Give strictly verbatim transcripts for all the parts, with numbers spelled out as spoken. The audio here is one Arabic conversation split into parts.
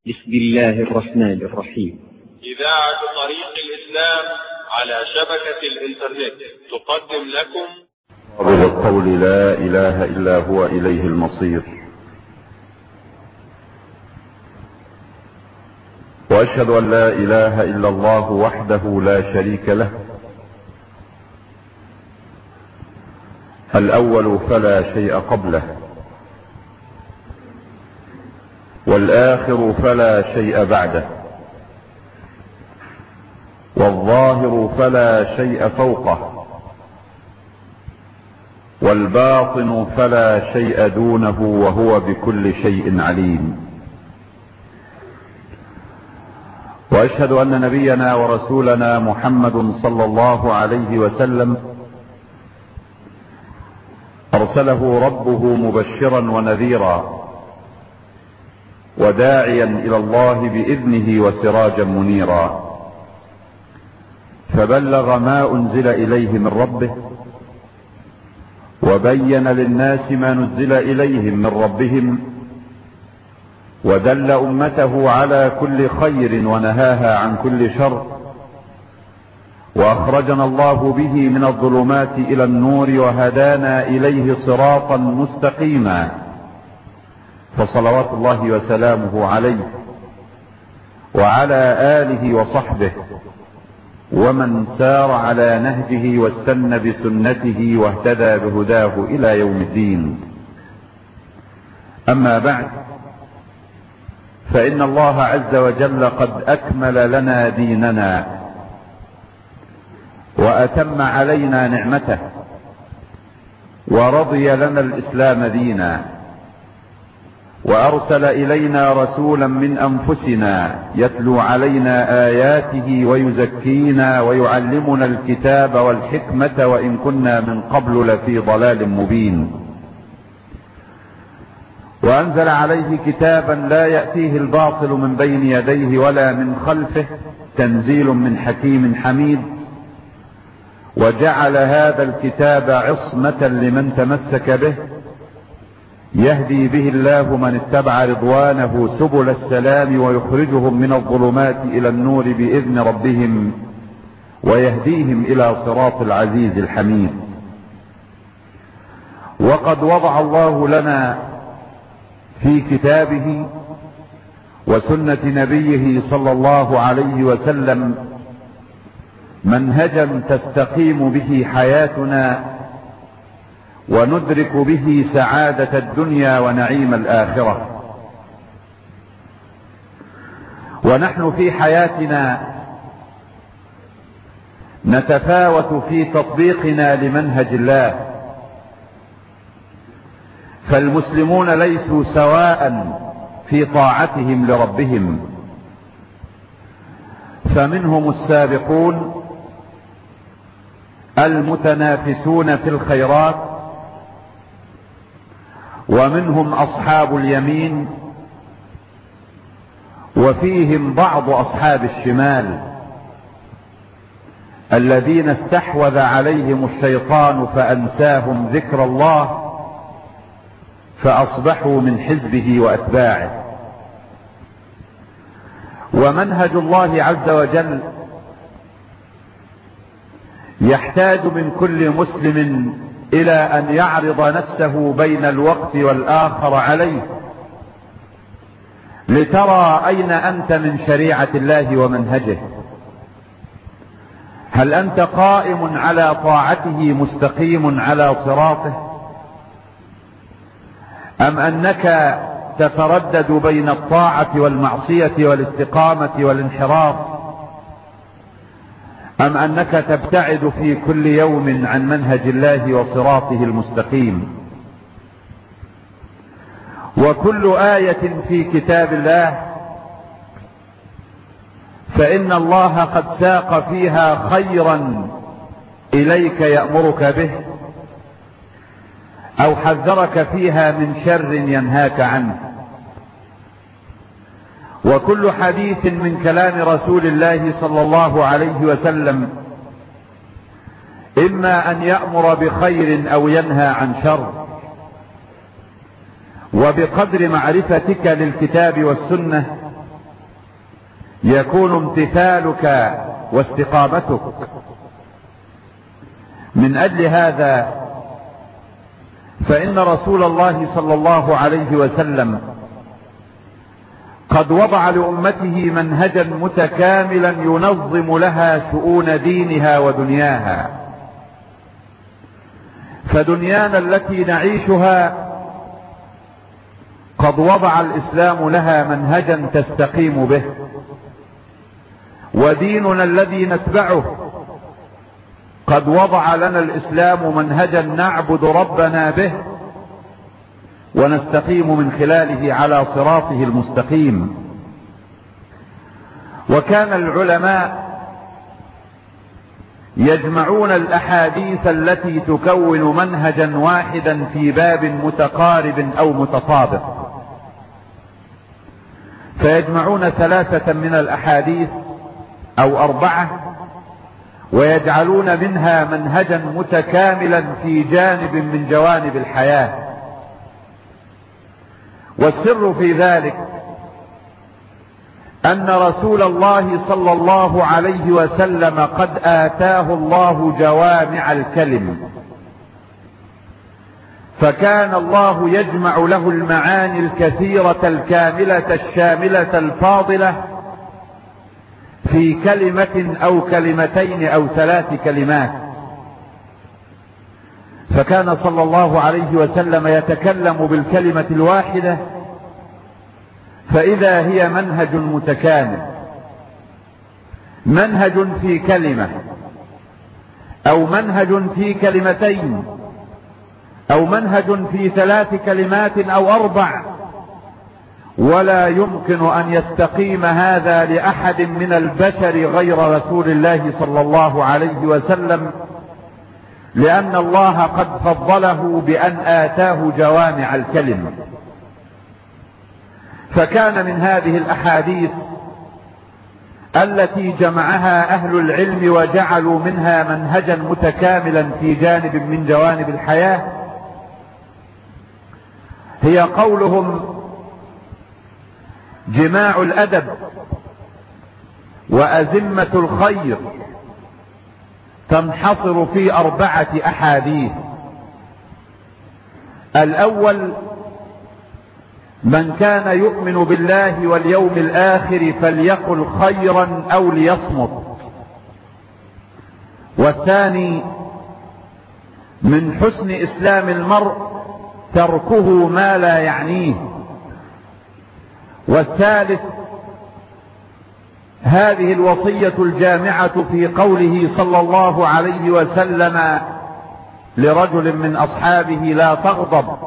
بسم الله الرحمن الرحيم. إذاعة طريق الإسلام على شبكة الإنترنت تقدم لكم بالقول لا إله إلا هو إليه المصير، وأشهد أن لا إله إلا الله وحده لا شريك له، الأول فلا شيء قبله، والآخر فلا شيء بعده، والظاهر فلا شيء فوقه، والباطن فلا شيء دونه، وهو بكل شيء عليم. وأشهد أن نبينا ورسولنا محمد صلى الله عليه وسلم أرسله ربه مبشرا ونذيرا وداعيا إلى الله بإذنه وسراجا منيرا، فبلغ ما أنزل إليه من ربه، وبين للناس ما نزل إليهم من ربهم، ودل أمته على كل خير ونهاها عن كل شر، وأخرجنا الله به من الظلمات إلى النور، وهدانا إليه صراطا مستقيما، فصلوات الله وسلامه عليه وعلى آله وصحبه ومن سار على نهجه واستنى بسنته واهتدى بهداه إلى يوم الدين. أما بعد، فإن الله عز وجل قد أكمل لنا ديننا وأتم علينا نعمته، ورضي لنا الإسلام دينا، وأرسل إلينا رسولا من أنفسنا يتلو علينا آياته ويزكينا ويعلمنا الكتاب والحكمة، وإن كنا من قبل لفي ضلال مبين. وأنزل عليه كتابا لا يأتيه الباطل من بين يديه ولا من خلفه، تنزيل من حكيم حميد. وجعل هذا الكتاب عصمة لمن تمسك به، يهدي به الله من اتبع رضوانه سبل السلام، ويخرجهم من الظلمات إلى النور بإذن ربهم، ويهديهم إلى صراط العزيز الحميد. وقد وضع الله لنا في كتابه وسنة نبيه صلى الله عليه وسلم منهجا تستقيم به حياتنا، وندرك به سعادة الدنيا ونعيم الآخرة. ونحن في حياتنا نتفاوت في تطبيقنا لمنهج الله، فالمسلمون ليسوا سواء في طاعتهم لربهم، فمنهم السابقون المتنافسون في الخيرات، ومنهم أصحاب اليمين، وفيهم بعض أصحاب الشمال الذين استحوذ عليهم الشيطان فأنساهم ذكر الله، فأصبحوا من حزبه وأتباعه. ومنهج الله عز وجل يحتاج من كل مسلم إلى أن يعرض نفسه بين الوقت والآخر عليه، لترى أين أنت من شريعة الله ومنهجه. هل أنت قائم على طاعته مستقيم على صراطه، أم أنك تتردد بين الطاعة والمعصية والاستقامة والانحراف، أم أنك تبتعد في كل يوم عن منهج الله وصراطه المستقيم؟ وكل آية في كتاب الله فإن الله قد ساق فيها خيرا إليك يأمرك به، أو حذرك فيها من شر ينهاك عنه. وكل حديث من كلام رسول الله صلى الله عليه وسلم إما أن يأمر بخير أو ينهى عن شر، وبقدر معرفتك للكتاب والسنة يكون امتثالك واستقامتك. من أجل هذا فإن رسول الله صلى الله عليه وسلم قد وضع لأمته منهجا متكاملا ينظم لها شؤون دينها ودنياها. فدنيانا التي نعيشها قد وضع الإسلام لها منهجا تستقيم به، وديننا الذي نتبعه قد وضع لنا الإسلام منهجا نعبد ربنا به ونستقيم من خلاله على صراطه المستقيم. وكان العلماء يجمعون الأحاديث التي تكون منهجا واحدا في باب متقارب أو متطابق، فيجمعون ثلاثة من الأحاديث أو أربعة ويجعلون منها منهجا متكاملا في جانب من جوانب الحياة. والسر في ذلك أن رسول الله صلى الله عليه وسلم قد آتاه الله جوامع الكلم، فكان الله يجمع له المعاني الكثيرة الكاملة الشاملة الفاضلة في كلمة أو كلمتين أو ثلاث كلمات. فكان صلى الله عليه وسلم يتكلم بالكلمة الواحدة فإذا هي منهج متكامل، منهج في كلمة أو منهج في كلمتين أو منهج في ثلاث كلمات أو أربع، ولا يمكن أن يستقيم هذا لأحد من البشر غير رسول الله صلى الله عليه وسلم، لأن الله قد فضله بأن آتاه جوامع الكلم. فكان من هذه الأحاديث التي جمعها أهل العلم وجعلوا منها منهجا متكاملا في جانب من جوانب الحياة هي قولهم: جماع الأدب وأزمة الخير تنحصر في أربعة أحاديث. الأول: من كان يؤمن بالله واليوم الآخر فليقل خيرا أو ليصمت. والثاني: من حسن إسلام المرء تركه ما لا يعنيه. والثالث: هذه الوصية الجامعة في قوله صلى الله عليه وسلم لرجل من أصحابه: لا تغضب.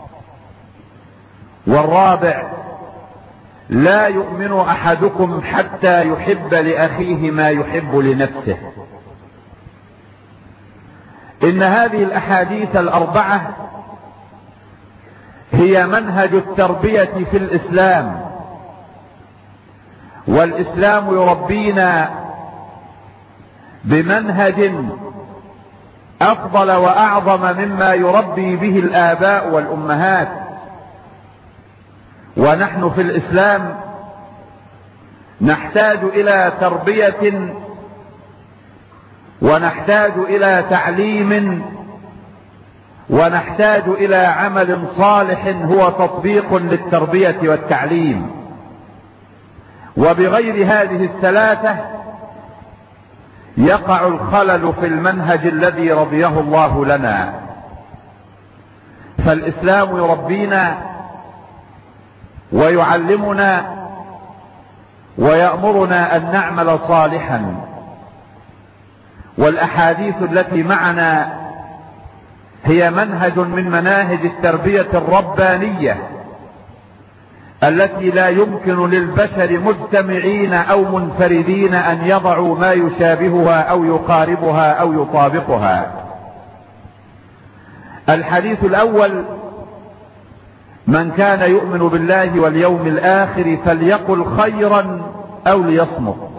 والرابع: لا يؤمن أحدكم حتى يحب لأخيه ما يحب لنفسه. إن هذه الأحاديث الأربعة هي منهج التربية في الإسلام، والإسلام يربينا بمنهج أفضل وأعظم مما يربي به الآباء والأمهات. ونحن في الإسلام نحتاج إلى تربية ونحتاج إلى تعليم ونحتاج إلى عمل صالح هو تطبيق للتربية والتعليم. وبغير هذه الثلاثة يقع الخلل في المنهج الذي رضيه الله لنا. فالإسلام يربينا ويعلمنا ويأمرنا أن نعمل صالحا. والأحاديث التي معنا هي منهج من مناهج التربية الربانية التي لا يمكن للبشر مجتمعين أو منفردين أن يضعوا ما يشابهها أو يقاربها أو يطابقها. الحديث الأول: من كان يؤمن بالله واليوم الآخر فليقل خيرا أو ليصمت.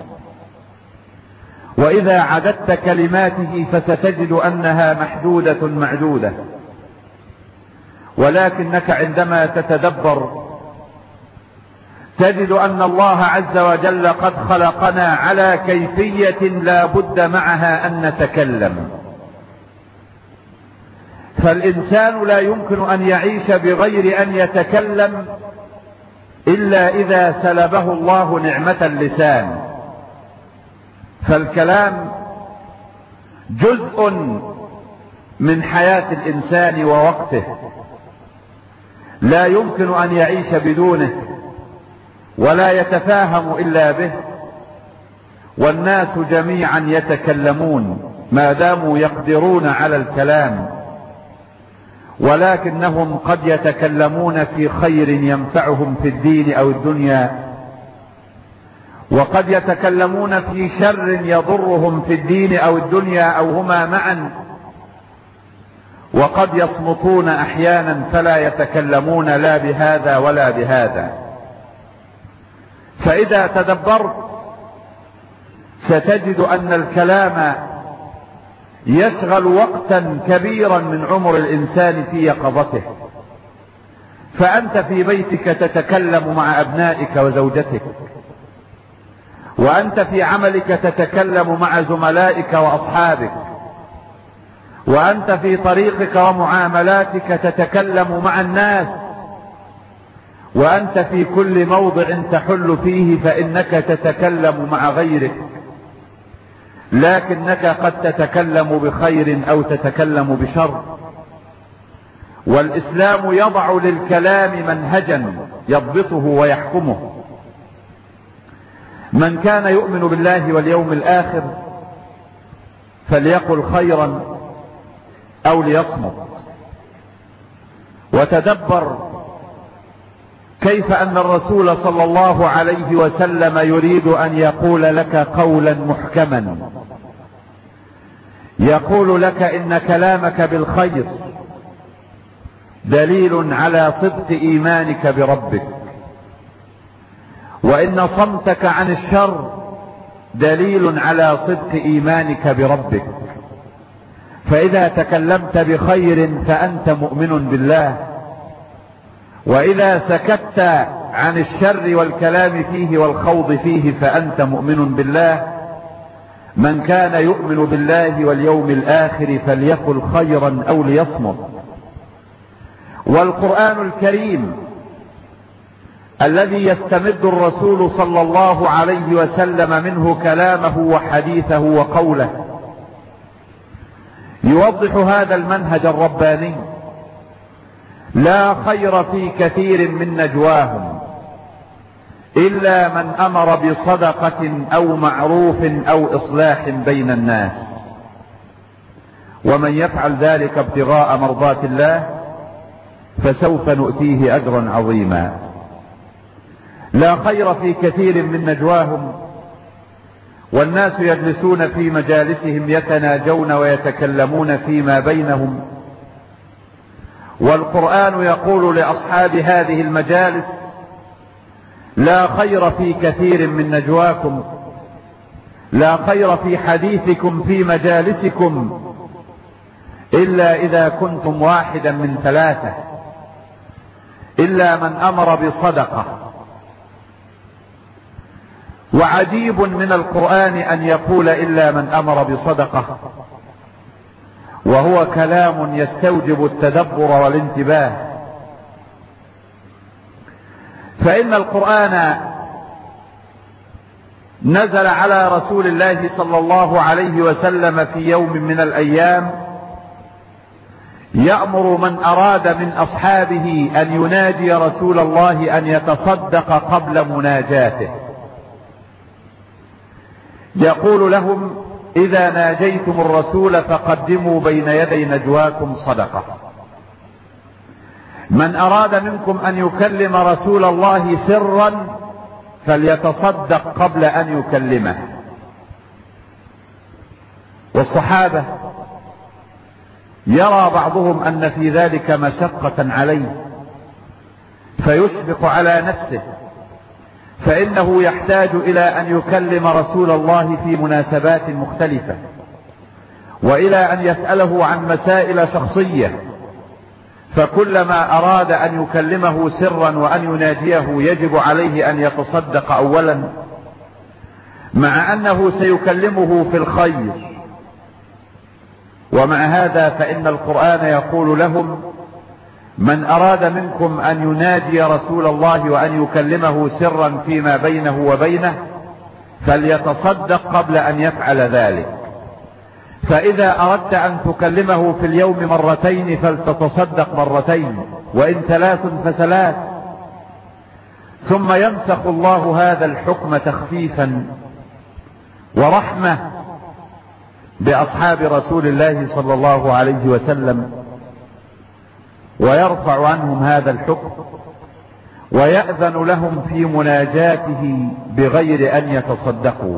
وإذا عددت كلماته فستجد أنها محدودة معدودة، ولكنك عندما تتدبر تجد أن الله عز وجل قد خلقنا على كيفية لا بد معها أن نتكلم. فالإنسان لا يمكن أن يعيش بغير أن يتكلم إلا إذا سلبه الله نعمة اللسان. فالكلام جزء من حياة الإنسان ووقته، لا يمكن أن يعيش بدونه ولا يتفاهم إلا به. والناس جميعا يتكلمون ما داموا يقدرون على الكلام، ولكنهم قد يتكلمون في خير ينفعهم في الدين أو الدنيا، وقد يتكلمون في شر يضرهم في الدين أو الدنيا أو هما معا، وقد يصمتون أحيانا فلا يتكلمون لا بهذا ولا بهذا. فإذا تدبرت ستجد أن الكلام يشغل وقتا كبيرا من عمر الإنسان في يقظته. فأنت في بيتك تتكلم مع أبنائك وزوجتك، وأنت في عملك تتكلم مع زملائك وأصحابك، وأنت في طريقك ومعاملاتك تتكلم مع الناس، وأنت في كل موضع تحل فيه فإنك تتكلم مع غيرك، لكنك قد تتكلم بخير أو تتكلم بشر. والإسلام يضع للكلام منهجا يضبطه ويحكمه. من كان يؤمن بالله واليوم الآخر فليقل خيرا أو ليصمت. وتدبر كيف أن الرسول صلى الله عليه وسلم يريد أن يقول لك قولا محكما، يقول لك إن كلامك بالخير دليل على صدق إيمانك بربك، وإن صمتك عن الشر دليل على صدق إيمانك بربك. فإذا تكلمت بخير فأنت مؤمن بالله، وإذا سكت عن الشر والكلام فيه والخوض فيه فأنت مؤمن بالله. من كان يؤمن بالله واليوم الآخر فليقل خيرا أو ليصمت. والقرآن الكريم الذي يستمد الرسول صلى الله عليه وسلم منه كلامه وحديثه وقوله يوضح هذا المنهج الرباني. لا خير في كثير من نجواهم إلا من أمر بصدقة أو معروف أو إصلاح بين الناس، ومن يفعل ذلك ابتغاء مرضات الله فسوف نؤتيه أجرا عظيما. لا خير في كثير من نجواهم، والناس يجلسون في مجالسهم يتناجون ويتكلمون فيما بينهم، والقرآن يقول لأصحاب هذه المجالس: لا خير في كثير من نجواكم، لا خير في حديثكم في مجالسكم إلا إذا كنتم واحدا من ثلاثة، إلا من أمر بصدقة. وعجيب من القرآن أن يقول إلا من أمر بصدقة، وهو كلام يستوجب التدبر والانتباه. فإن القرآن نزل على رسول الله صلى الله عليه وسلم في يوم من الأيام يأمر من أراد من أصحابه أن يناجي رسول الله أن يتصدق قبل مناجاته. يقول لهم: إذا ناجيتم الرسول فقدموا بين يدي نجواكم صدقة. من أراد منكم أن يكلم رسول الله سرا فليتصدق قبل أن يكلمه. والصحابة يرى بعضهم أن في ذلك مشقة عليه فيشفق على نفسه، فإنه يحتاج إلى أن يكلم رسول الله في مناسبات مختلفة، وإلى أن يسأله عن مسائل شخصية، فكلما أراد أن يكلمه سرا وأن يناجيه يجب عليه أن يتصدق أولا، مع أنه سيكلمه في الخير. ومع هذا فإن القرآن يقول لهم: من أراد منكم أن يناجي رسول الله وأن يكلمه سرا فيما بينه وبينه فليتصدق قبل أن يفعل ذلك. فإذا أردت أن تكلمه في اليوم مرتين فلتتصدق مرتين، وإن ثلاث فثلاث. ثم ينسخ الله هذا الحكم تخفيفا ورحمة بأصحاب رسول الله صلى الله عليه وسلم، ويرفع عنهم هذا الحكم ويأذن لهم في مناجاته بغير أن يتصدقوا،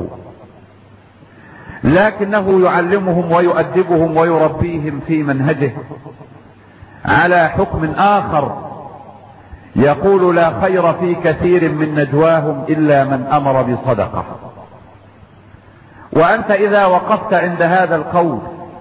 لكنه يعلمهم ويؤدبهم ويربيهم في منهجه على حكم آخر، يقول: لا خير في كثير من نجواهم إلا من أمر بصدقة. وأنت إذا وقفت عند هذا القول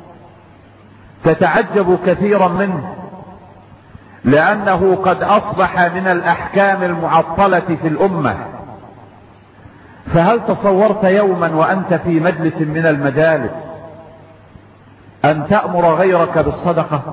تتعجب كثيرا منه، لأنه قد أصبح من الأحكام المعطلة في الأمة. فهل تصورت يوما وأنت في مجلس من المجالس أن تأمر غيرك بالصدقة؟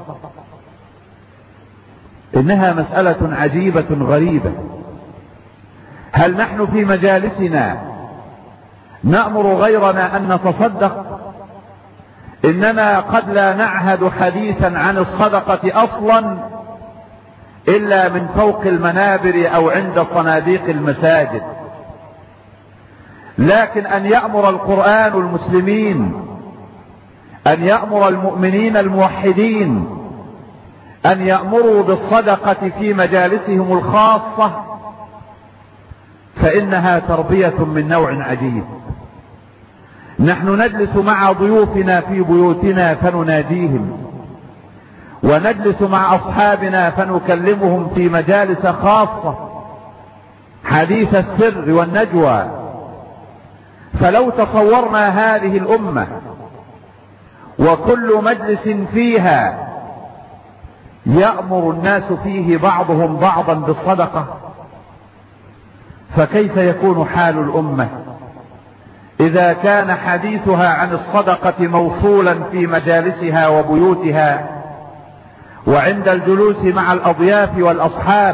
إنها مسألة عجيبة غريبة. هل نحن في مجالسنا نأمر غيرنا أن نتصدق؟ إننا قد لا نعهد حديثا عن الصدقة أصلا إلا من فوق المنابر أو عند صناديق المساجد، لكن أن يأمر القرآن المسلمين، أن يأمر المؤمنين الموحدين أن يأمروا بالصدقة في مجالسهم الخاصة، فإنها تربية من نوع عجيب. نحن نجلس مع ضيوفنا في بيوتنا فنناديهم، ونجلس مع أصحابنا فنكلمهم في مجالس خاصة حديث السر والنجوى. فلو تصورنا هذه الأمة وكل مجلس فيها يأمر الناس فيه بعضهم بعضا بالصدقة، فكيف يكون حال الأمة إذا كان حديثها عن الصدقة موصولا في مجالسها وبيوتها وعند الجلوس مع الأضياف والأصحاب؟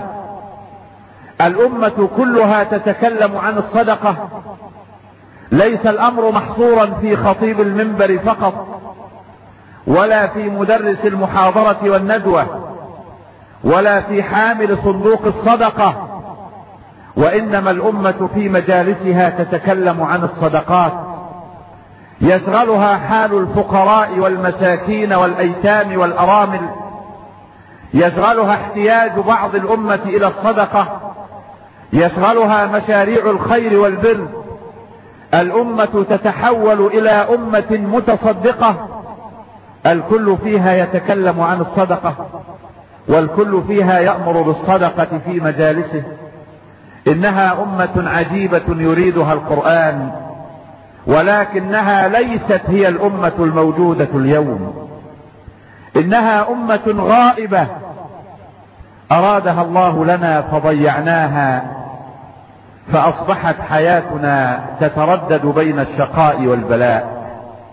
الأمة كلها تتكلم عن الصدقة، ليس الأمر محصورا في خطيب المنبر فقط، ولا في مدرس المحاضرة والندوة، ولا في حامل صندوق الصدقة، وإنما الأمة في مجالسها تتكلم عن الصدقات. يشغلها حال الفقراء والمساكين والأيتام والأرامل، يشغلها احتياج بعض الأمة إلى الصدقة، يشغلها مشاريع الخير والبر. الأمة تتحول إلى أمة متصدقة، الكل فيها يتكلم عن الصدقة، والكل فيها يأمر بالصدقة في مجالسه. إنها أمة عجيبة يريدها القرآن، ولكنها ليست هي الأمة الموجودة اليوم. إنها أمة غائبة أرادها الله لنا فضيعناها، فأصبحت حياتنا تتردد بين الشقاء والبلاء.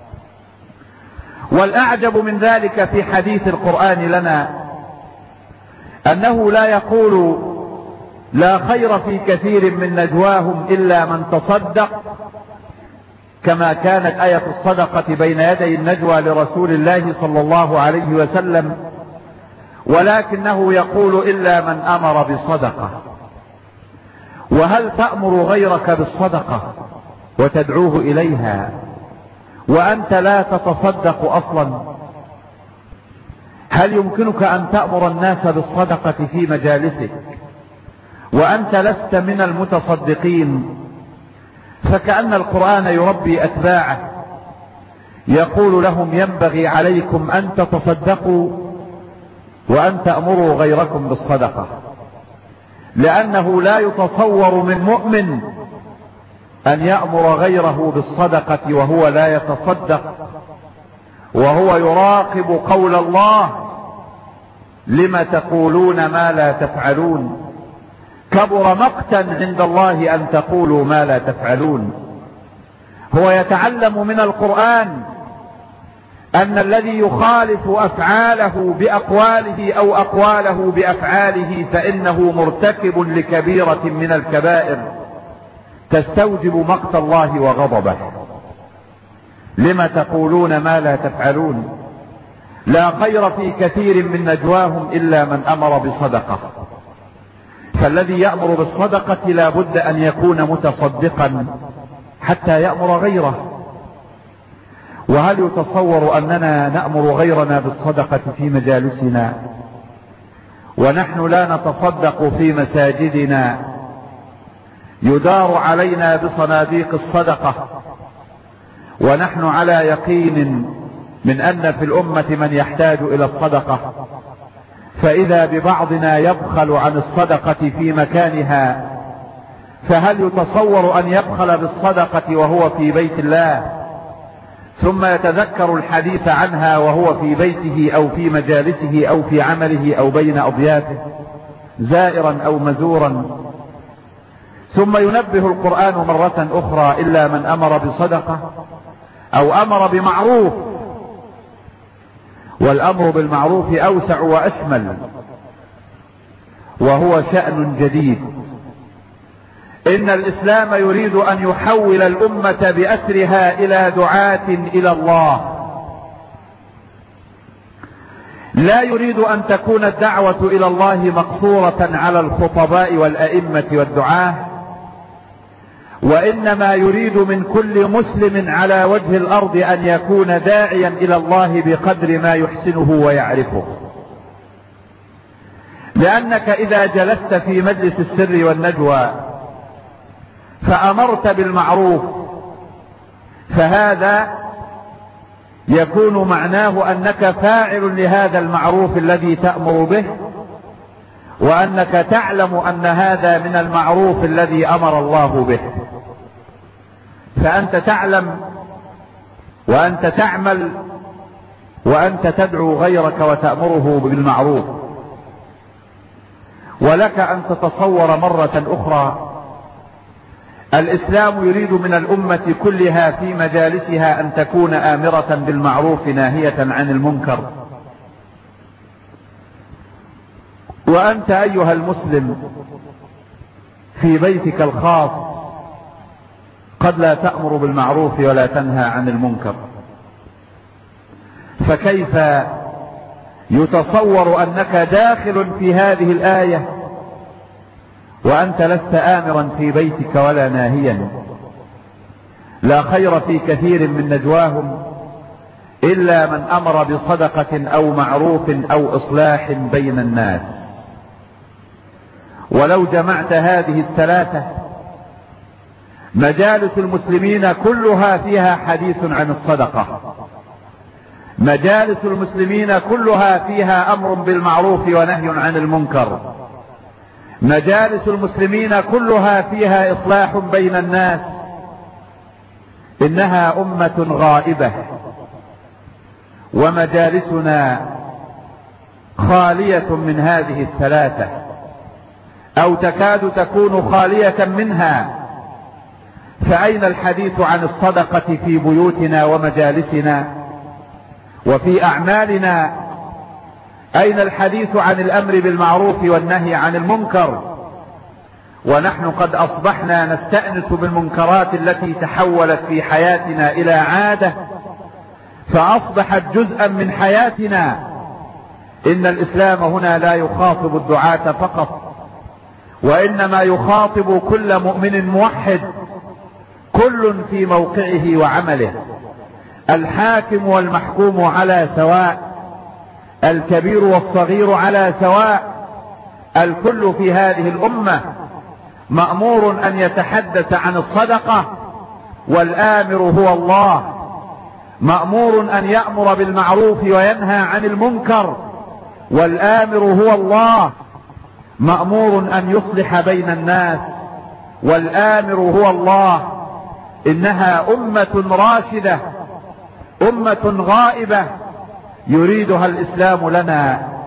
والأعجب من ذلك في حديث القرآن لنا أنه لا يقول: لا خير في كثير من نجواهم إلا من تصدق، كما كانت آية الصدقة بين يدي النجوى لرسول الله صلى الله عليه وسلم، ولكنه يقول: إلا من أمر بصدقة. وهل تأمر غيرك بالصدقة وتدعوه إليها وأنت لا تتصدق أصلا؟ هل يمكنك أن تأمر الناس بالصدقة في مجالسك وأنت لست من المتصدقين؟ فكأن القرآن يربي أتباعه، يقول لهم: ينبغي عليكم أن تتصدقوا وأن تأمروا غيركم بالصدقة، لأنه لا يتصور من مؤمن أن يأمر غيره بالصدقة وهو لا يتصدق، وهو يراقب قول الله لم تقولون ما لا تفعلون كبر مقتا عند الله أن تقولوا ما لا تفعلون. هو يتعلم من القرآن أن الذي يخالف أفعاله بأقواله أو أقواله بأفعاله فإنه مرتكب لكبيرة من الكبائر تستوجب مقت الله وغضبه. لم تقولون ما لا تفعلون لا خير في كثير من نجواهم إلا من أمر بصدقة. فالذي يأمر بالصدقة لا بد أن يكون متصدقا حتى يأمر غيره. وهل يتصور أننا نأمر غيرنا بالصدقة في مجالسنا ونحن لا نتصدق في مساجدنا؟ يدار علينا بصناديق الصدقة ونحن على يقين من أن في الأمة من يحتاج إلى الصدقة، فإذا ببعضنا يبخل عن الصدقة في مكانها، فهل يتصور أن يبخل بالصدقة وهو في بيت الله ثم يتذكر الحديث عنها وهو في بيته أو في مجالسه أو في عمله أو بين أضيافه زائرا أو مزورا؟ ثم ينبه القرآن مرة أخرى إلا من أمر بصدقة أو أمر بمعروف، والأمر بالمعروف أوسع وأشمل وهو شأن جديد. إن الإسلام يريد أن يحول الأمة بأسرها إلى دعاة إلى الله، لا يريد أن تكون الدعوة إلى الله مقصورة على الخطباء والأئمة والدعاة، وإنما يريد من كل مسلم على وجه الأرض أن يكون داعيا إلى الله بقدر ما يحسنه ويعرفه. لأنك إذا جلست في مجلس السر والنجوى فأمرت بالمعروف فهذا يكون معناه أنك فاعل لهذا المعروف الذي تأمر به، وأنك تعلم أن هذا من المعروف الذي أمر الله به، فأنت تعلم وأنت تعمل وأنت تدعو غيرك وتأمره بالمعروف. ولك أن تتصور مرة أخرى الإسلام يريد من الأمة كلها في مجالسها أن تكون آمرة بالمعروف ناهية عن المنكر. وأنت أيها المسلم في بيتك الخاص قد لا تأمر بالمعروف ولا تنهى عن المنكر، فكيف يتصور أنك داخل في هذه الآية وأنت لست آمرا في بيتك ولا ناهيا؟ لا خير في كثير من نجواهم إلا من أمر بصدقة أو معروف أو إصلاح بين الناس. ولو جمعت هذه الثلاثة مجالس المسلمين كلها فيها حديث عن الصدقة، مجالس المسلمين كلها فيها أمر بالمعروف ونهي عن المنكر، مجالس المسلمين كلها فيها إصلاح بين الناس. إنها أمة غائبة ومجالسنا خالية من هذه الثلاثة أو تكاد تكون خالية منها. فأين الحديث عن الصدقة في بيوتنا ومجالسنا وفي أعمالنا؟ أين الحديث عن الأمر بالمعروف والنهي عن المنكر؟ ونحن قد أصبحنا نستأنس بالمنكرات التي تحولت في حياتنا إلى عادة فأصبحت جزءا من حياتنا. إن الإسلام هنا لا يخاطب الدعاة فقط، وإنما يخاطب كل مؤمن موحد، كل في موقعه وعمله، الحاكم والمحكوم على سواء، الكبير والصغير على سواء، الكل في هذه الأمة مأمور أن يتحدث عن الصدقة، والآمر هو الله، مأمور أن يأمر بالمعروف وينهى عن المنكر، والآمر هو الله، مأمور أن يصلح بين الناس، والآمر هو الله. إنها أمة راشدة، أمة غائبة يريدها الإسلام لنا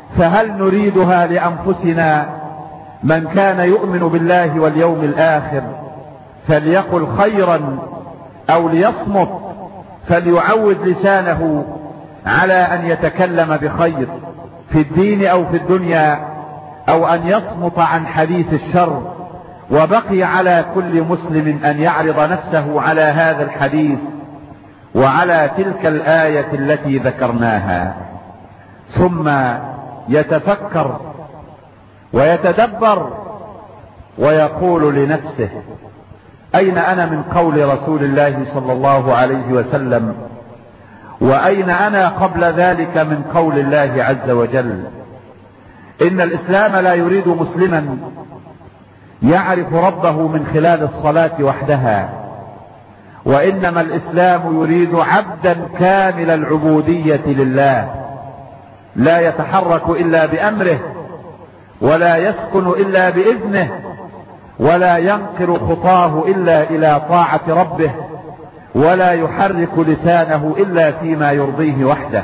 فهل نريدها لأنفسنا؟ من كان يؤمن بالله واليوم الآخر فليقل خيرا أو ليصمت، فليعود لسانه على أن يتكلم بخير في الدين أو في الدنيا، أو أن يصمت عن حديث الشر. وبقي على كل مسلم أن يعرض نفسه على هذا الحديث وعلى تلك الآية التي ذكرناها، ثم يتفكر ويتدبر ويقول لنفسه: أين أنا من قول رسول الله صلى الله عليه وسلم؟ وأين أنا قبل ذلك من قول الله عز وجل؟ إن الإسلام لا يريد مسلما يعرف ربه من خلال الصلاة وحدها، وإنما الإسلام يريد عبدا كامل العبودية لله، لا يتحرك إلا بأمره، ولا يسكن إلا بإذنه، ولا ينقر خطاه إلا إلى طاعة ربه، ولا يحرك لسانه إلا فيما يرضيه وحده.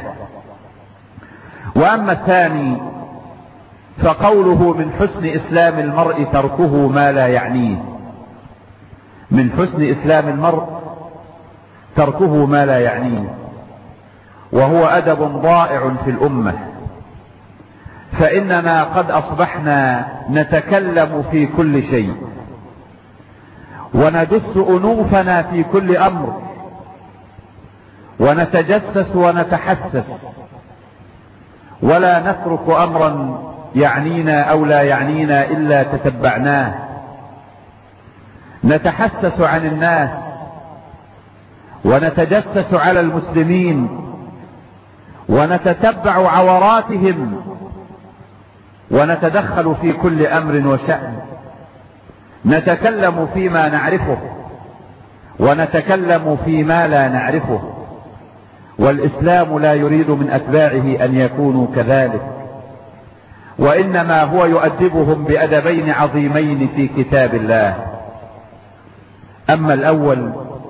وأما الثاني فقوله: من حسن إسلام المرء تركه ما لا يعنيه. من حسن إسلام المرء تركه ما لا يعنيه، وهو أدب ضائع في الأمة، فإننا قد أصبحنا نتكلم في كل شيء، وندس أنوفنا في كل أمر، ونتجسس ونتحسس، ولا نترك أمرا يعنينا أو لا يعنينا إلا تتبعناه. نتحسس عن الناس، ونتجسس على المسلمين، ونتتبع عوراتهم، ونتدخل في كل أمر وشأن. نتكلم فيما نعرفه، ونتكلم فيما لا نعرفه، والإسلام لا يريد من أتباعه أن يكونوا كذلك، وإنما هو يؤدبهم بأدبين عظيمين في كتاب الله. أما الأول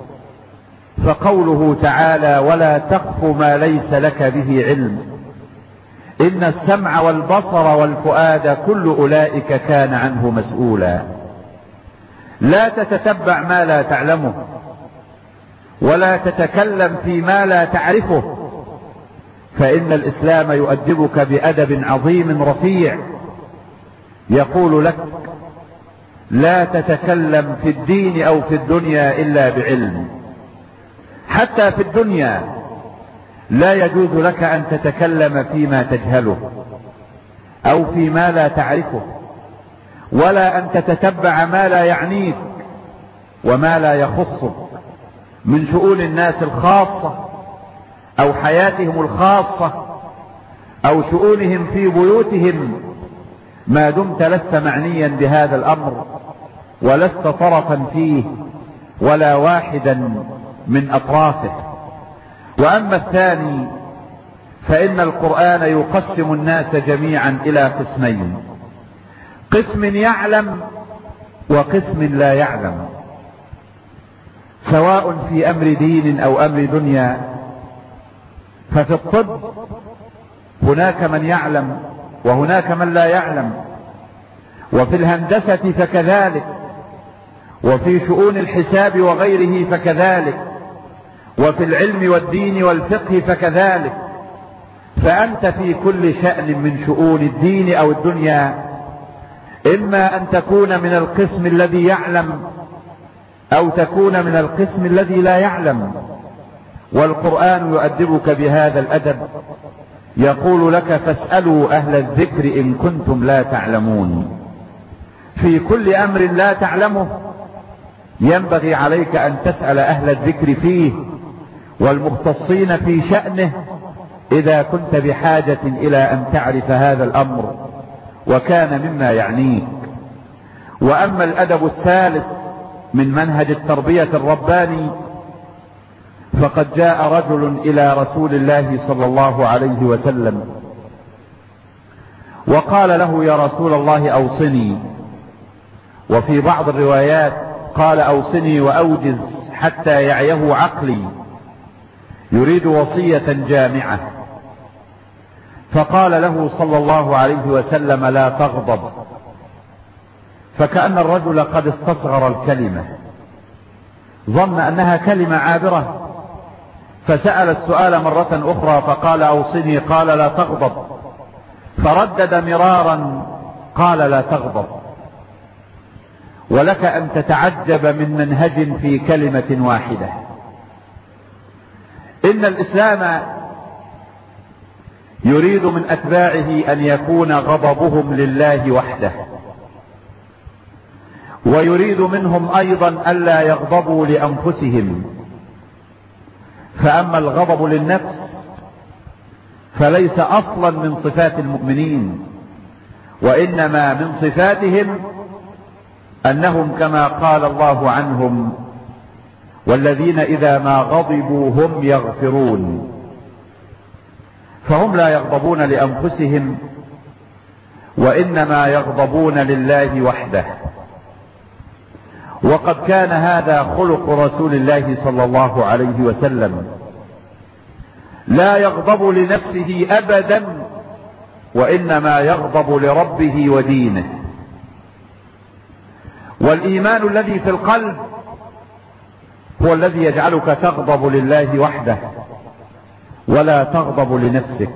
فقوله تعالى: ولا تقف ما ليس لك به علم إن السمع والبصر والفؤاد كل أولئك كان عنه مسؤولا. لا تتتبع ما لا تعلمه، ولا تتكلم فيما لا تعرفه، فإن الإسلام يؤدبك بأدب عظيم رفيع، يقول لك: لا تتكلم في الدين أو في الدنيا إلا بعلم. حتى في الدنيا لا يجوز لك أن تتكلم فيما تجهله أو فيما لا تعرفه، ولا أن تتتبع ما لا يعنيك وما لا يخصك من شؤون الناس الخاصة أو حياتهم الخاصة أو شؤونهم في بيوتهم، ما دمت لست معنيا بهذا الأمر ولست طرفا فيه ولا واحدا من أطرافه. وأما الثاني فإن القرآن يقسم الناس جميعا إلى قسمين: قسم يعلم وقسم لا يعلم، سواء في أمر دين أو أمر دنيا. ففي الطب هناك من يعلم وهناك من لا يعلم، وفي الهندسة فكذلك، وفي شؤون الحساب وغيره فكذلك، وفي العلم والدين والفقه فكذلك. فأنت في كل شأن من شؤون الدين أو الدنيا إما أن تكون من القسم الذي يعلم أو تكون من القسم الذي لا يعلم. والقرآن يؤدبك بهذا الأدب، يقول لك: فاسألوا أهل الذكر إن كنتم لا تعلمون. في كل أمر لا تعلمه ينبغي عليك أن تسأل أهل الذكر فيه والمختصين في شأنه إذا كنت بحاجة إلى أن تعرف هذا الأمر وكان مما يعنيك. وأما الأدب الثالث من منهج التربية الرباني، فقد جاء رجل إلى رسول الله صلى الله عليه وسلم وقال له: يا رسول الله أوصني. وفي بعض الروايات قال: أوصني وأوجز حتى يعيه عقلي، يريد وصية جامعة. فقال له صلى الله عليه وسلم: لا تغضب. فكأن الرجل قد استصغر الكلمة، ظن أنها كلمة عابرة، فسأل السؤال مرة أخرى فقال: أوصني. قال: لا تغضب. فردد مرارا قال: لا تغضب. ولك أن تتعجب من منهج في كلمة واحدة. إن الإسلام يريد من أتباعه أن يكون غضبهم لله وحده، ويريد منهم أيضا ألا يغضبوا لأنفسهم. فأما الغضب للنفس فليس أصلا من صفات المؤمنين، وإنما من صفاتهم أنهم كما قال الله عنهم: والذين إذا ما غضبوا هم يغفرون. فهم لا يغضبون لأنفسهم، وإنما يغضبون لله وحده. وقد كان هذا خلق رسول الله صلى الله عليه وسلم، لا يغضب لنفسه أبدا، وإنما يغضب لربه ودينه. والإيمان الذي في القلب هو الذي يجعلك تغضب لله وحده ولا تغضب لنفسك.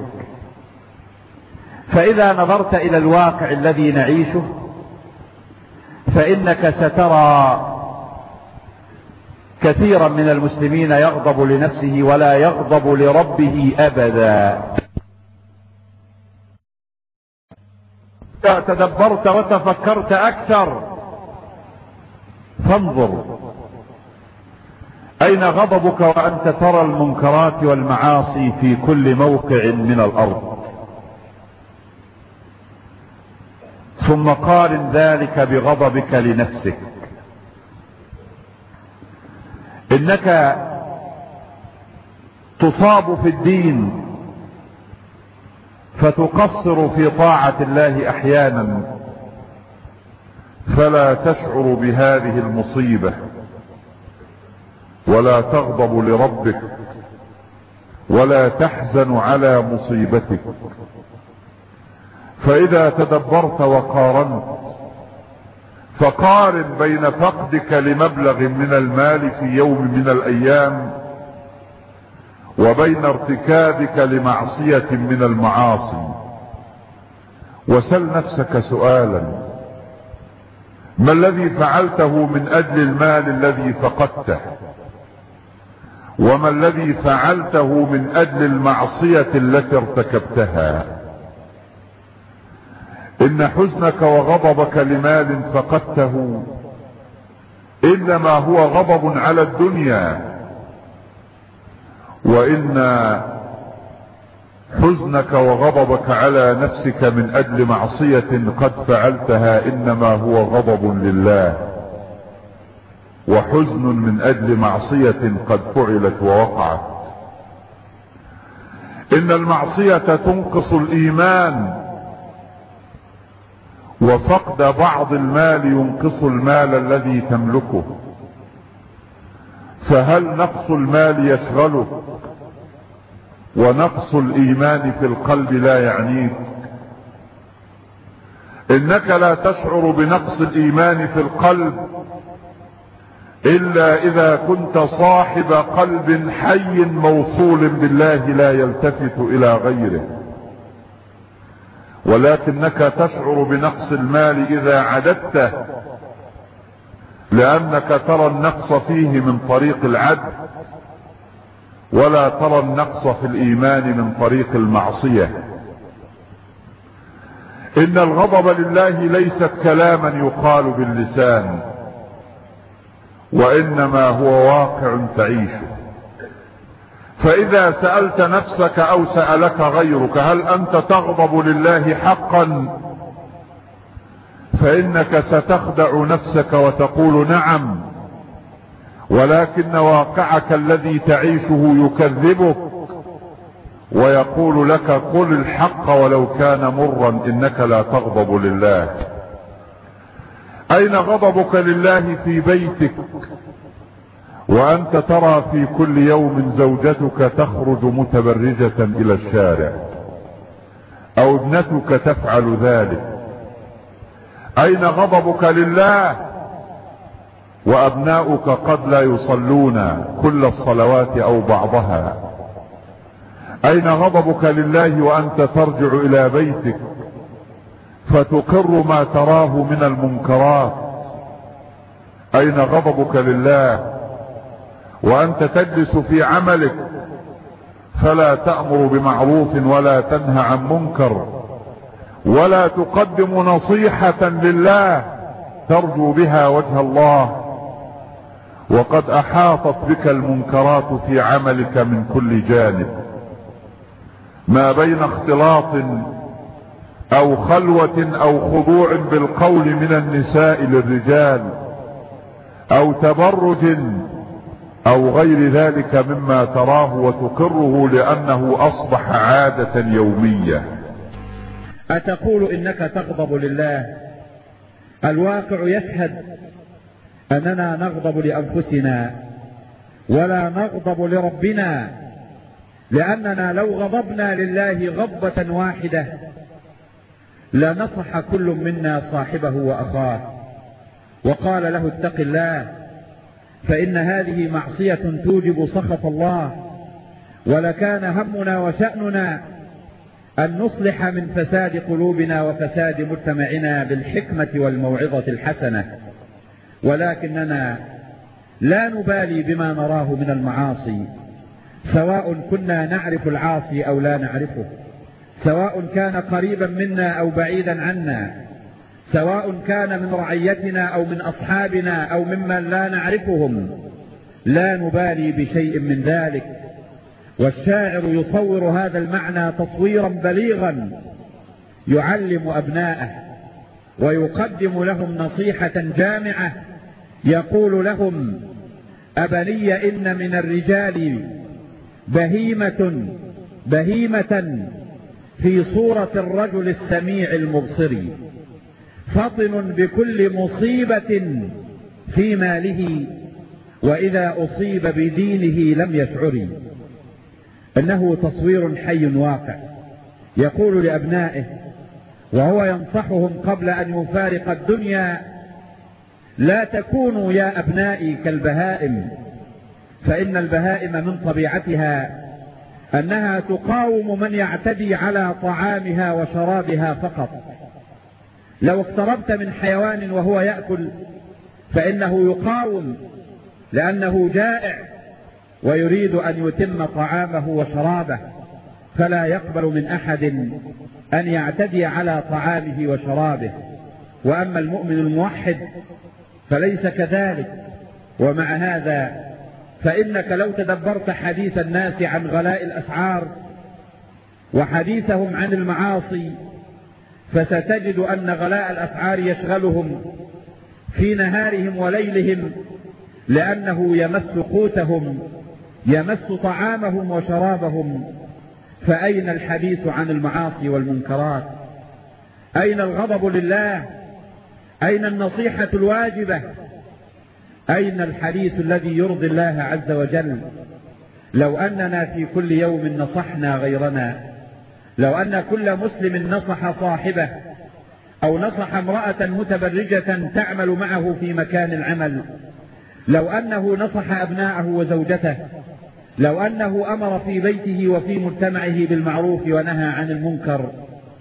فإذا نظرت إلى الواقع الذي نعيشه فإنك سترى كثيرا من المسلمين يغضب لنفسه ولا يغضب لربه أبدا. إذا تدبرت وتفكرت أكثر فانظر أين غضبك وأنت ترى المنكرات والمعاصي في كل موقع من الأرض. ثم قارن ذلك بغضبك لنفسك. إنك تصاب في الدين فتقصر في طاعة الله أحيانا، فلا تشعر بهذه المصيبة ولا تغضب لربك ولا تحزن على مصيبتك. فإذا تدبرت وقارنت فقارن بين فقدك لمبلغ من المال في يوم من الأيام وبين ارتكابك لمعصية من المعاصي، وسل نفسك سؤالا: ما الذي فعلته من أجل المال الذي فقدته؟ وما الذي فعلته من أجل المعصية التي ارتكبتها؟ إن حزنك وغضبك لمال فقدته إنما هو غضب على الدنيا، وإن حزنك وغضبك على نفسك من أجل معصية قد فعلتها إنما هو غضب لله، وحزن من أجل معصية قد فعلت ووقعت. إن المعصية تنقص الإيمان، وفقد بعض المال ينقص المال الذي تملكه. فهل نقص المال يشغلك ونقص الإيمان في القلب لا يعنيك؟ إنك لا تشعر بنقص الإيمان في القلب إلا إذا كنت صاحب قلب حي موصول بالله لا يلتفت إلى غيره، ولكنك تشعر بنقص المال إذا عددته، لأنك ترى النقص فيه من طريق العدل، ولا ترى النقص في الإيمان من طريق المعصية. إن الغضب لله ليست كلاما يقال باللسان، وإنما هو واقع تعيشه. فإذا سألت نفسك أو سألك غيرك هل أنت تغضب لله حقا، فإنك ستخدع نفسك وتقول نعم، ولكن واقعك الذي تعيشه يكذبك ويقول لك قل الحق ولو كان مرا إنك لا تغضب لله. أين غضبك لله في بيتك وأنت ترى في كل يوم زوجتك تخرج متبرجة إلى الشارع؟ او ابنتك تفعل ذلك؟ اين غضبك لله وابناؤك قد لا يصلون كل الصلوات او بعضها؟ اين غضبك لله وانت ترجع الى بيتك فتقر ما تراه من المنكرات؟ اين غضبك لله وانت تجلس في عملك فلا تأمر بمعروف ولا تنهى عن منكر ولا تقدم نصيحة لله ترجو بها وجه الله، وقد احاطت بك المنكرات في عملك من كل جانب، ما بين اختلاط او خلوة او خضوع بالقول من النساء للرجال او تبرج او غير ذلك مما تراه وتقره لانه اصبح عادة يومية. أتقول إنك تغضب لله؟ الواقع يشهد أننا نغضب لأنفسنا ولا نغضب لربنا، لأننا لو غضبنا لله غضبة واحدة لنصح كل منا صاحبه وأخاه وقال له اتق الله، فإن هذه معصية توجب سخط الله، ولكان همنا وشأننا أن نصلح من فساد قلوبنا وفساد مجتمعنا بالحكمة والموعظة الحسنة، ولكننا لا نبالي بما نراه من المعاصي، سواء كنا نعرف العاصي أو لا نعرفه، سواء كان قريبا منا أو بعيدا عنا، سواء كان من رعيتنا أو من أصحابنا أو ممن لا نعرفهم، لا نبالي بشيء من ذلك. والشاعر يصور هذا المعنى تصويرا بليغا يعلم أبناءه ويقدم لهم نصيحة جامعة، يقول لهم: أبني إن من الرجال بهيمة بهيمة في صورة الرجل السميع المبصر، فطن بكل مصيبة في ماله، وإذا أصيب بدينه لم يشعر. إنه تصوير حي واقع يقول لأبنائه وهو ينصحهم قبل أن يفارق الدنيا: لا تكونوا يا أبنائي كالبهائم، فإن البهائم من طبيعتها أنها تقاوم من يعتدي على طعامها وشرابها فقط. لو اقتربت من حيوان وهو يأكل فإنه يقاوم لأنه جائع ويريد أن يتم طعامه وشرابه، فلا يقبل من أحد أن يعتدي على طعامه وشرابه. وأما المؤمن الموحد فليس كذلك. ومع هذا فإنك لو تدبرت حديث الناس عن غلاء الأسعار وحديثهم عن المعاصي فستجد أن غلاء الأسعار يشغلهم في نهارهم وليلهم، لأنه يمس قوتهم، يمس طعامهم وشرابهم. فأين الحديث عن المعاصي والمنكرات؟ أين الغضب لله؟ أين النصيحة الواجبة؟ أين الحديث الذي يرضي الله عز وجل؟ لو أننا في كل يوم نصحنا غيرنا، لو أن كل مسلم نصح صاحبه أو نصح امرأة متبرجة تعمل معه في مكان العمل، لو أنه نصح أبناءه وزوجته، لو أنه أمر في بيته وفي مجتمعه بالمعروف ونهى عن المنكر،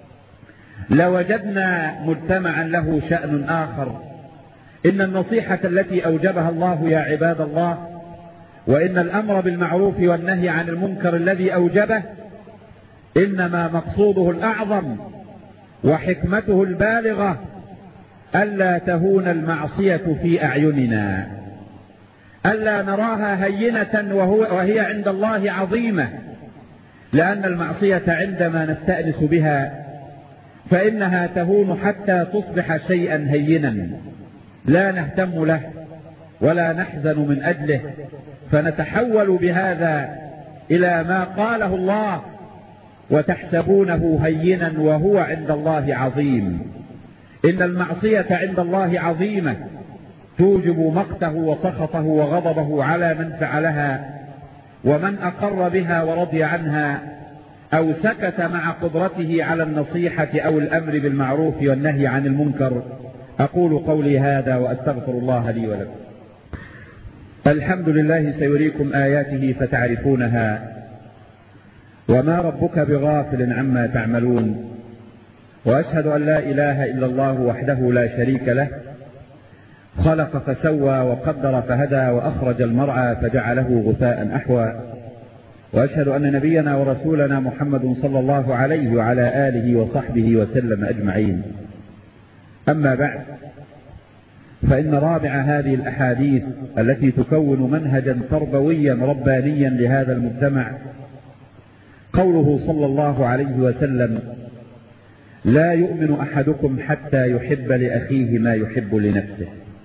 لوجدنا مجتمعا له شأن آخر. إن النصيحة التي أوجبها الله يا عباد الله، وإن الأمر بالمعروف والنهي عن المنكر الذي أوجبه، إنما مقصوده الأعظم وحكمته البالغة ألا تهون المعصية في أعيننا، ألا نراها هينة وهو وهي عند الله عظيمة، لأن المعصية عندما نستأنس بها فإنها تهون حتى تصبح شيئا هينا لا نهتم له ولا نحزن من أجله، فنتحول بهذا إلى ما قاله الله: وتحسبونه هينا وهو عند الله عظيم. إن المعصية عند الله عظيمة توجب مقته وسخطه وغضبه على من فعلها، ومن أقر بها ورضي عنها أو سكت مع قدرته على النصيحة أو الأمر بالمعروف والنهي عن المنكر. أقول قولي هذا وأستغفر الله لي ولكم. الحمد لله سيريكم آياته فتعرفونها، وما ربك بغافل عما تعملون. وأشهد أن لا إله إلا الله وحده لا شريك له، خلق فسوى وقدر فهدى وأخرج المرعى فجعله غثاء أحوى. وأشهد أن نبينا ورسولنا محمد صلى الله عليه وعلى آله وصحبه وسلم أجمعين. أما بعد، فإن رابع هذه الأحاديث التي تكون منهجا تربويا ربانيا لهذا المجتمع قوله صلى الله عليه وسلم: لا يؤمن أحدكم حتى يحب لأخيه ما يحب لنفسه.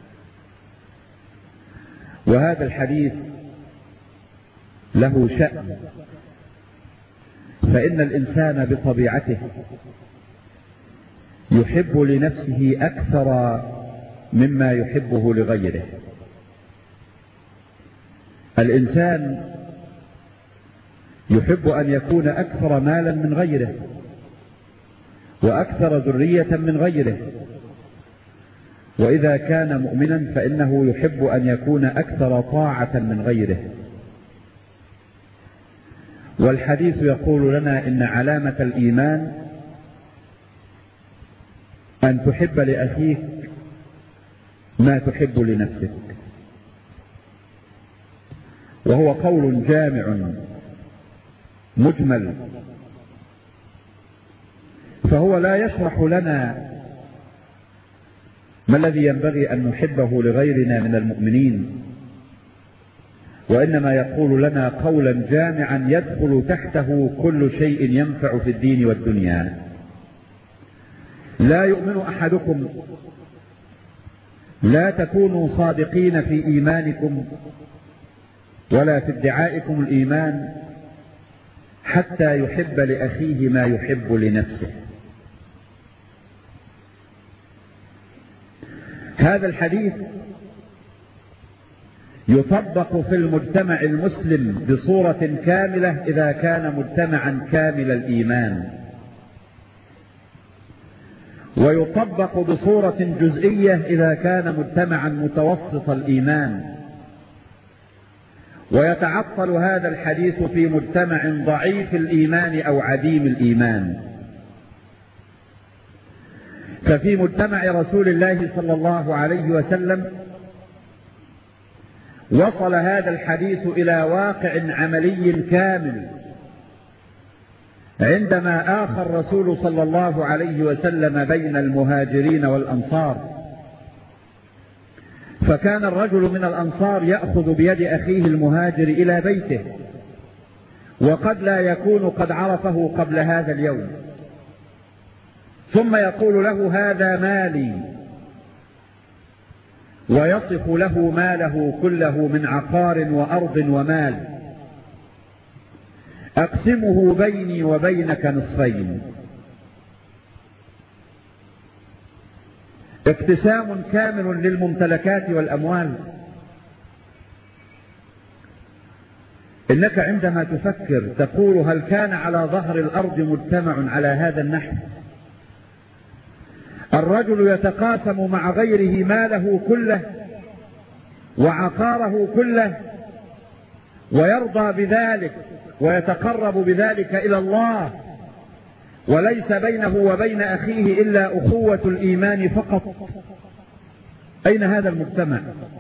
وهذا الحديث له شأن، فإن الإنسان بطبيعته يحب لنفسه أكثر مما يحبه لغيره. الإنسان يحب أن يكون أكثر مالا من غيره، وأكثر ذرية من غيره، وإذا كان مؤمنا فإنه يحب أن يكون أكثر طاعة من غيره. والحديث يقول لنا إن علامة الإيمان أن تحب لأخيك ما تحب لنفسك، وهو قول جامع مجمل، فهو لا يشرح لنا ما الذي ينبغي أن نحبه لغيرنا من المؤمنين، وإنما يقول لنا قولا جامعا يدخل تحته كل شيء ينفع في الدين والدنيا. لا يؤمن أحدكم، لا تكونوا صادقين في إيمانكم ولا في ادعائكم الإيمان حتى يحب لأخيه ما يحب لنفسه. هذا الحديث يطبق في المجتمع المسلم بصورة كاملة إذا كان مجتمعا كامل الإيمان، ويطبق بصورة جزئية إذا كان مجتمعا متوسط الإيمان، ويتعطل هذا الحديث في مجتمع ضعيف الإيمان أو عديم الإيمان. ففي مجتمع رسول الله صلى الله عليه وسلم وصل هذا الحديث إلى واقع عملي كامل عندما آخى الرسول صلى الله عليه وسلم بين المهاجرين والأنصار، فكان الرجل من الأنصار يأخذ بيد أخيه المهاجر إلى بيته، وقد لا يكون قد عرفه قبل هذا اليوم، ثم يقول له: هذا مالي، ويصف له ماله كله من عقار وأرض ومال، أقسمه بيني وبينك نصفين. اقتسام كامل للممتلكات والأموال. إنك عندما تفكر تقول: هل كان على ظهر الأرض مجتمع على هذا النحو؟ الرجل يتقاسم مع غيره ماله كله وعقاره كله، ويرضى بذلك ويتقرب بذلك إلى الله، وليس بينه وبين أخيه إلا أخوة الإيمان فقط. أين هذا المجتمع؟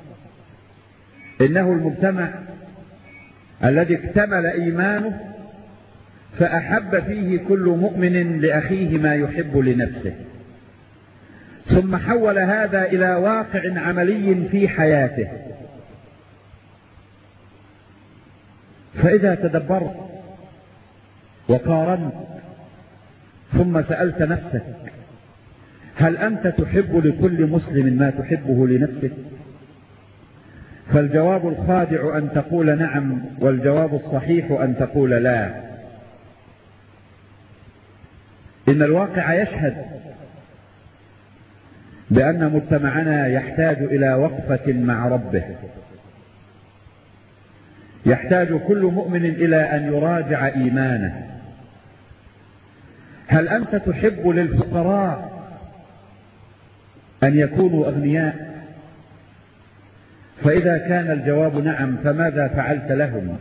إنه المجتمع الذي اكتمل إيمانه فأحب فيه كل مؤمن لأخيه ما يحب لنفسه، ثم حول هذا إلى واقع عملي في حياته. فإذا تدبرت وقارنت ثم سألت نفسك: هل أنت تحب لكل مسلم ما تحبه لنفسك؟ فالجواب الخادع أن تقول نعم، والجواب الصحيح أن تقول لا. إن الواقع يشهد بأن مجتمعنا يحتاج إلى وقفة مع ربه، يحتاج كل مؤمن إلى أن يراجع إيمانه، هل أنت تحب للفقراء أن يكونوا أغنياء؟ فإذا كان الجواب نعم، فماذا فعلت لهم؟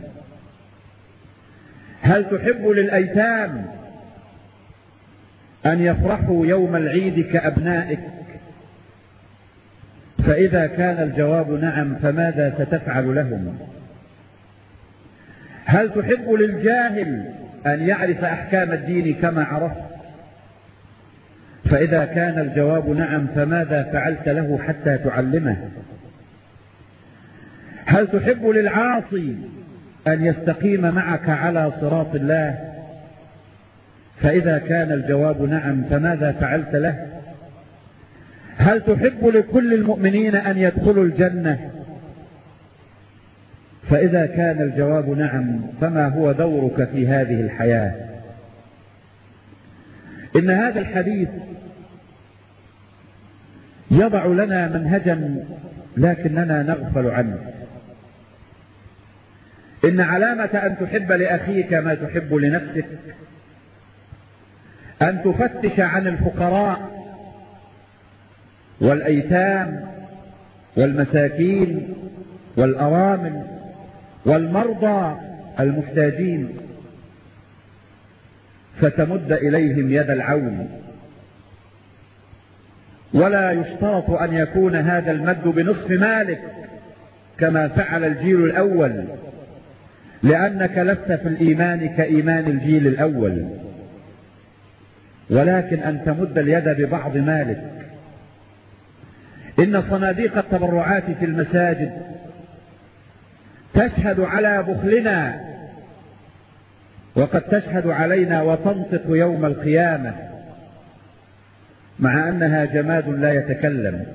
هل تحب للأيتام أن يفرحوا يوم العيد كأبنائك؟ فإذا كان الجواب نعم، فماذا ستفعل لهم؟ هل تحب للجاهل أن يعرف أحكام الدين كما عرفت؟ فإذا كان الجواب نعم، فماذا فعلت له حتى تعلمه؟ هل تحب للعاصي أن يستقيم معك على صراط الله؟ فإذا كان الجواب نعم، فماذا فعلت له؟ هل تحب لكل المؤمنين أن يدخلوا الجنة؟ فإذا كان الجواب نعم، فما هو دورك في هذه الحياة؟ إن هذا الحديث يضع لنا منهجا لكننا نغفل عنه. إن علامة أن تحب لأخيك ما تحب لنفسك أن تفتش عن الفقراء والأيتام والمساكين والأرامل والمرضى المحتاجين، فتمد إليهم يد العون. ولا يشترط أن يكون هذا المد بنصف مالك كما فعل الجيل الأول، لأنك لست في الإيمان كإيمان الجيل الأول، ولكن أن تمد اليد ببعض مالك. إن صناديق التبرعات في المساجد تشهد على بخلنا، وقد تشهد علينا وتنطق يوم القيامة، مع أنها جماد لا يتكلم.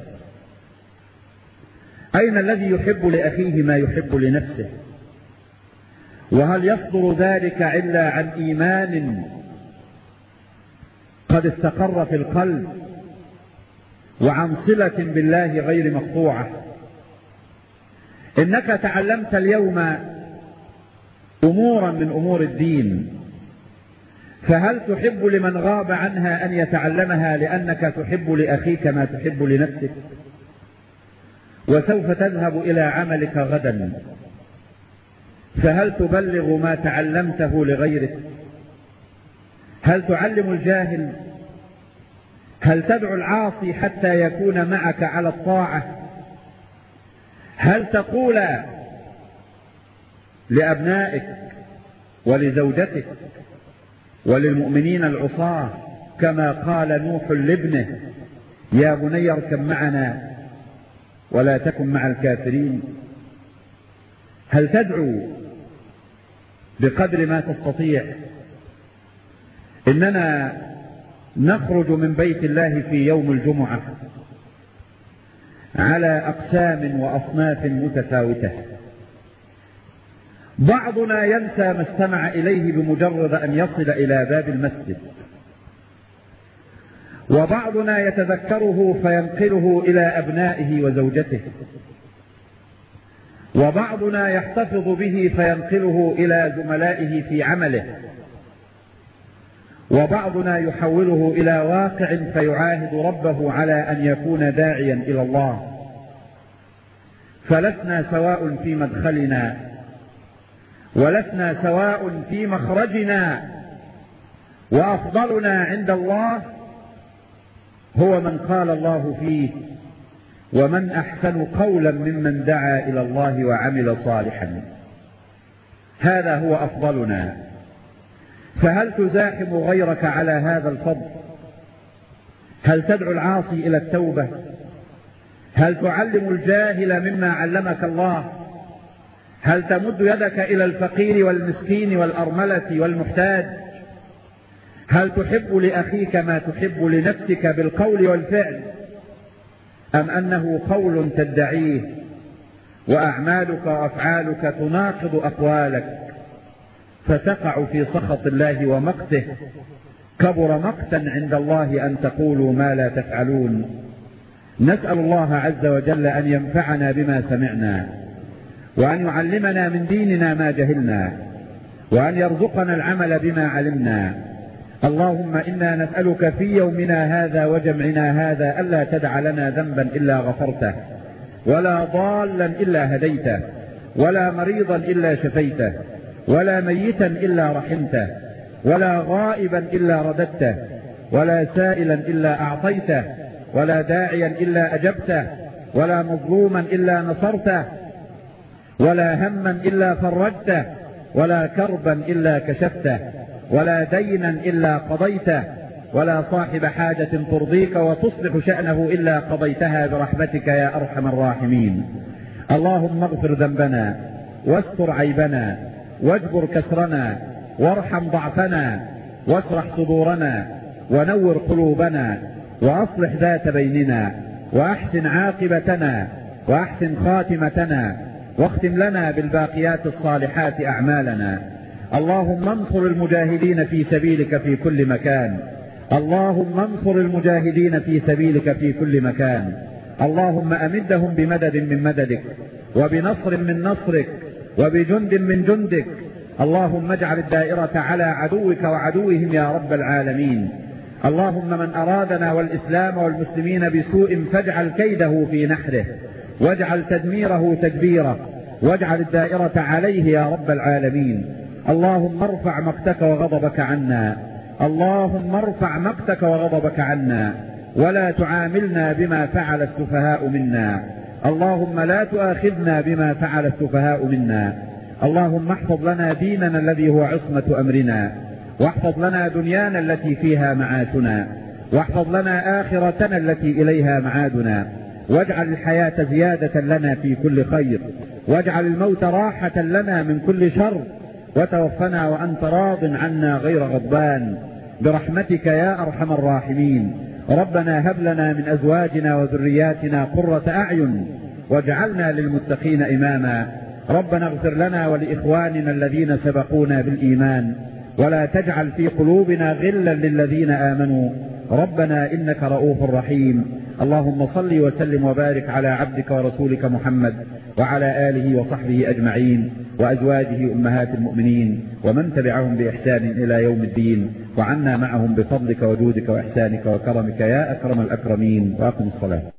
أين الذي يحب لأخيه ما يحب لنفسه؟ وهل يصدر ذلك إلا عن إيمان قد استقر في القلب، وعن صلة بالله غير مقطوعة؟ إنك تعلمت اليوم أمورا من أمور الدين، فهل تحب لمن غاب عنها أن يتعلمها لأنك تحب لأخيك ما تحب لنفسك؟ وسوف تذهب إلى عملك غدا، فهل تبلغ ما تعلمته لغيرك؟ هل تعلم الجاهل؟ هل تدعو العاصي حتى يكون معك على الطاعة؟ هل تقول لأبنائك ولزوجتك وللمؤمنين العصاة كما قال نوح لابنه: يا بني اركب معنا ولا تكن مع الكافرين؟ هل تدعو بقدر ما تستطيع؟ إننا نخرج من بيت الله في يوم الجمعة على أقسام وأصناف متفاوتة. بعضنا ينسى ما استمع إليه بمجرد أن يصل إلى باب المسجد، وبعضنا يتذكره فينقله إلى أبنائه وزوجته، وبعضنا يحتفظ به فينقله إلى زملائه في عمله، وبعضنا يحوله إلى واقع فيعاهد ربه على أن يكون داعيا إلى الله. فلسنا سواء في مدخلنا، ولسنا سواء في مخرجنا، وأفضلنا عند الله هو من قال الله فيه: ومن أحسن قولا ممن دعا إلى الله وعمل صالحا. هذا هو أفضلنا. فهل تزاحم غيرك على هذا الفضل؟ هل تدعو العاصي إلى التوبة؟ هل تعلم الجاهل مما علمك الله؟ هل تمد يدك إلى الفقير والمسكين والأرملة والمحتاج؟ هل تحب لأخيك ما تحب لنفسك بالقول والفعل، أم أنه قول تدعيه وأعمالك وأفعالك تناقض أقوالك فتقع في سخط الله ومقته؟ كبر مقتا عند الله أن تقولوا ما لا تفعلون. نسأل الله عز وجل أن ينفعنا بما سمعنا، وأن يعلمنا من ديننا ما جهلنا، وأن يرزقنا العمل بما علمنا، اللهم إنا نسألك في يومنا هذا وجمعنا هذا ألا تدع لنا ذنبا إلا غفرته، ولا ضالا إلا هديته، ولا مريضا إلا شفيته، ولا ميتا إلا رحمته، ولا غائبا إلا رددته، ولا سائلا إلا أعطيته، ولا داعيا إلا أجبته، ولا مظلوما إلا نصرته، ولا هما إلا فرجته، ولا كربا إلا كشفته، ولا دينا إلا قضيته، ولا صاحب حاجة ترضيك وتصلح شأنه إلا قضيتها برحمتك يا أرحم الراحمين. اللهم اغفر ذنبنا واستر عيبنا واجبر كسرنا وارحم ضعفنا واشرح صدورنا ونور قلوبنا وأصلح ذات بيننا وأحسن عاقبتنا وأحسن خاتمتنا واختم لنا بالباقيات الصالحات أعمالنا. اللهم انصر المجاهدين في سبيلك في كل مكان، اللهم انصر المجاهدين في سبيلك في كل مكان. اللهم أمدهم بمدد من مددك وبنصر من نصرك وبجند من جندك. اللهم اجعل الدائرة على عدوك وعدوهم يا رب العالمين. اللهم من أرادنا والإسلام والمسلمين بسوء فاجعل كيده في نحره واجعل تدميره تدبيره واجعل الدائرة عليه يا رب العالمين. اللهم ارفع مقتك وغضبك عنا، اللهم ارفع مقتك وغضبك عنا، ولا تعاملنا بما فعل السفهاء منا. اللهم لا تؤاخذنا بما فعل السفهاء منا. اللهم احفظ لنا ديننا الذي هو عصمة أمرنا، واحفظ لنا دنيانا التي فيها معاشنا، واحفظ لنا آخرتنا التي إليها معادنا، واجعل الحياة زيادة لنا في كل خير، واجعل الموت راحة لنا من كل شر، وتوفنا وأنت راض عنا غير غضبان برحمتك يا أرحم الراحمين. ربنا هب لنا من أزواجنا وذرياتنا قرة أعين واجعلنا للمتقين إماما. ربنا اغفر لنا ولإخواننا الذين سبقونا بالإيمان ولا تجعل في قلوبنا غلا للذين آمنوا ربنا إنك رؤوف رحيم. اللهم صل وسلم وبارك على عبدك ورسولك محمد وعلى آله وصحبه أجمعين وأزواجه أمهات المؤمنين ومن تبعهم بإحسان إلى يوم الدين، وعنا معهم بفضلك وجودك وإحسانك وكرمك يا أكرم الأكرمين. وأقم الصلاة.